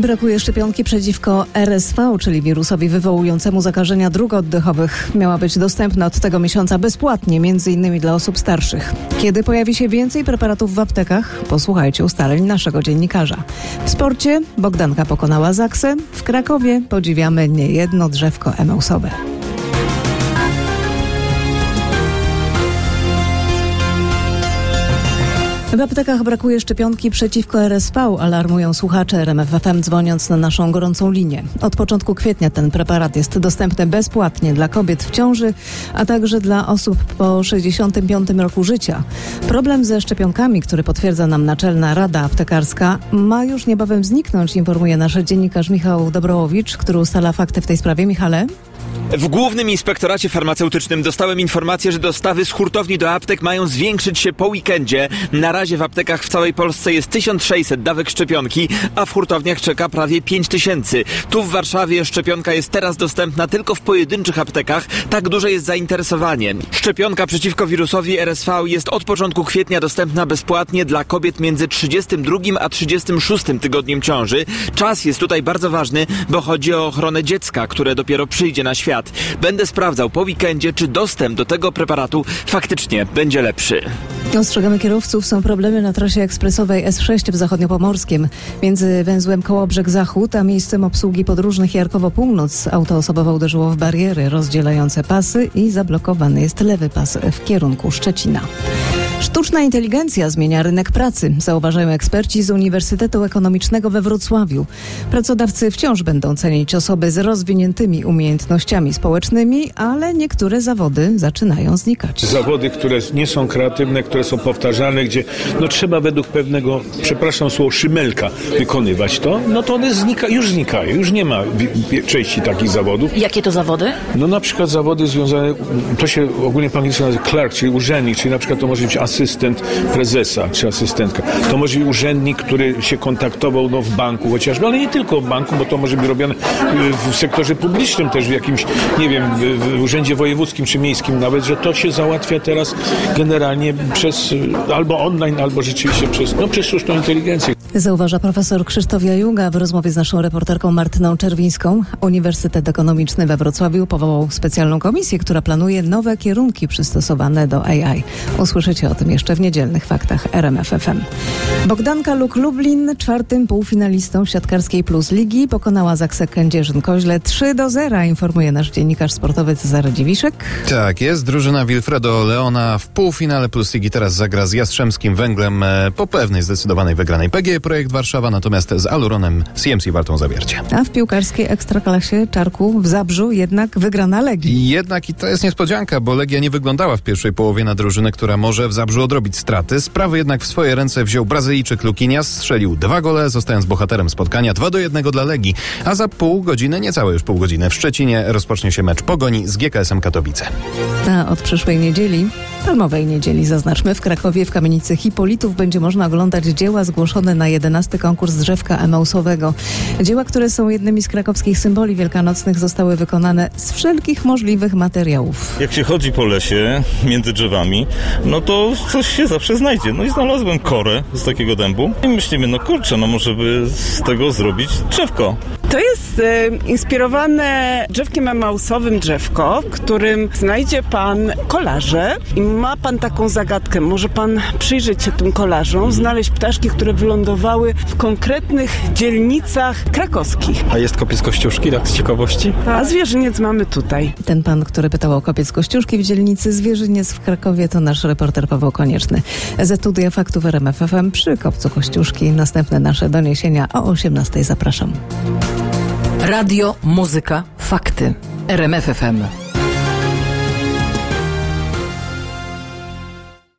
Brakuje szczepionki przeciwko RSV, czyli wirusowi wywołującemu zakażenia dróg oddechowych. Miała być dostępna od tego miesiąca bezpłatnie, m.in. dla osób starszych. Kiedy pojawi się więcej preparatów w aptekach? Posłuchajcie ustaleń naszego dziennikarza. W sporcie Bogdanka pokonała Zaksę. W Krakowie podziwiamy niejedno drzewko emeusowe. W aptekach brakuje szczepionki przeciwko RSV, alarmują słuchacze RMF FM, dzwoniąc na naszą gorącą linię. Od początku kwietnia ten preparat jest dostępny bezpłatnie dla kobiet w ciąży, a także dla osób po 65 roku życia. Problem ze szczepionkami, który potwierdza nam Naczelna Rada Aptekarska, ma już niebawem zniknąć, informuje nasz dziennikarz Michał Dobrołowicz, który ustala fakty w tej sprawie. Michale? W Głównym Inspektoracie Farmaceutycznym dostałem informację, że dostawy z hurtowni do aptek mają zwiększyć się po weekendzie. Na razie w aptekach w całej Polsce jest 1600 dawek szczepionki, a w hurtowniach czeka prawie 5000. Tu w Warszawie szczepionka jest teraz dostępna tylko w pojedynczych aptekach. Tak duże jest zainteresowanie. Szczepionka przeciwko wirusowi RSV jest od początku kwietnia dostępna bezpłatnie dla kobiet między 32 a 36 tygodniem ciąży. Czas jest tutaj bardzo ważny, bo chodzi o ochronę dziecka, które dopiero przyjdzie na świat. Będę sprawdzał po weekendzie, czy dostęp do tego preparatu faktycznie będzie lepszy. Ostrzegamy kierowców, są problemy na trasie ekspresowej S6 w Zachodniopomorskiem. Między węzłem Kołobrzeg-Zachód a miejscem obsługi podróżnych Jarkowo-Północ auto osobowe uderzyło w bariery rozdzielające pasy i zablokowany jest lewy pas w kierunku Szczecina. Sztuczna inteligencja zmienia rynek pracy, zauważają eksperci z Uniwersytetu Ekonomicznego we Wrocławiu. Pracodawcy wciąż będą cenić osoby z rozwiniętymi umiejętnościami społecznymi, ale niektóre zawody zaczynają znikać. Zawody, które nie są kreatywne, które są powtarzalne, gdzie trzeba według pewnego, przepraszam słowo, szymelka wykonywać to, to one już znikają. Już nie ma części takich zawodów. Jakie to zawody? Na przykład zawody związane, to się ogólnie po angielsku nazywa clerk, czyli urzędnik, czyli na przykład to może być asystent prezesa czy asystentka. To może być urzędnik, który się kontaktował w banku chociażby, ale nie tylko w banku, bo to może być robione w sektorze publicznym też, w jakimś, nie wiem, w urzędzie wojewódzkim czy miejskim nawet, że to się załatwia teraz generalnie przez albo online, albo rzeczywiście przez sztuczną inteligencję. Zauważa profesor Krzysztof Jajuga w rozmowie z naszą reporterką Martyną Czerwińską. Uniwersytet Ekonomiczny we Wrocławiu powołał specjalną komisję, która planuje nowe kierunki przystosowane do AI. Usłyszycie o tym jeszcze w niedzielnych faktach RMF FM. Bogdanka Luk Lublin, czwartym półfinalistą siatkarskiej Plus Ligi, pokonała Zaksę Kędzierzyn-Koźle 3-0, informuje nasz dziennikarz sportowy Cezary Dziwiszek. Tak jest, drużyna Wilfredo Leona w półfinale Plus Ligi teraz zagra z Jastrzębskim Węglem po pewnej zdecydowanej wygranej PGE Projekt Warszawa, natomiast z Aluronem CMC Wartą Zawiercie. A w piłkarskiej Ekstraklasie Czarku w Zabrzu jednak wygrana Legii. Jednak i to jest niespodzianka, bo Legia nie wyglądała w pierwszej połowie na drużynę, która może w Zabrzu odrobić straty. Sprawy jednak w swoje ręce wziął Brazylijczyk Luquinhas, strzelił 2 gole, zostając bohaterem spotkania 2-1 dla Legii, a za pół godziny, niecałe już pół godziny, w Szczecinie rozpocznie się mecz Pogoni z GKS-em Katowice. A od przyszłej niedzieli, palmowej niedzieli zaznaczmy, w Krakowie w kamienicy Hipolitów będzie można oglądać dzieła zgłoszone na 11. konkurs drzewka emausowego. Dzieła, które są jednymi z krakowskich symboli wielkanocnych, zostały wykonane z wszelkich możliwych materiałów. Jak się chodzi po lesie między drzewami, to coś się zawsze znajdzie. I znalazłem korę z takiego dębu i myślimy, może by z tego zrobić drzewko. To jest inspirowane drzewkiem emausowym drzewko, w którym znajdzie pan kolaże i ma pan taką zagadkę. Może pan przyjrzeć się tym kolażom, znaleźć ptaszki, które wylądowały w konkretnych dzielnicach krakowskich. A jest kopiec Kościuszki, tak z ciekawości? A zwierzyniec mamy tutaj. Ten pan, który pytał o kopiec Kościuszki w dzielnicy Zwierzyniec w Krakowie, to nasz reporter Paweł Konieczny. Ze studia faktów RMF FM przy kopcu Kościuszki. Następne nasze doniesienia o 18:00. Zapraszam. Radio, muzyka, fakty. RMF FM.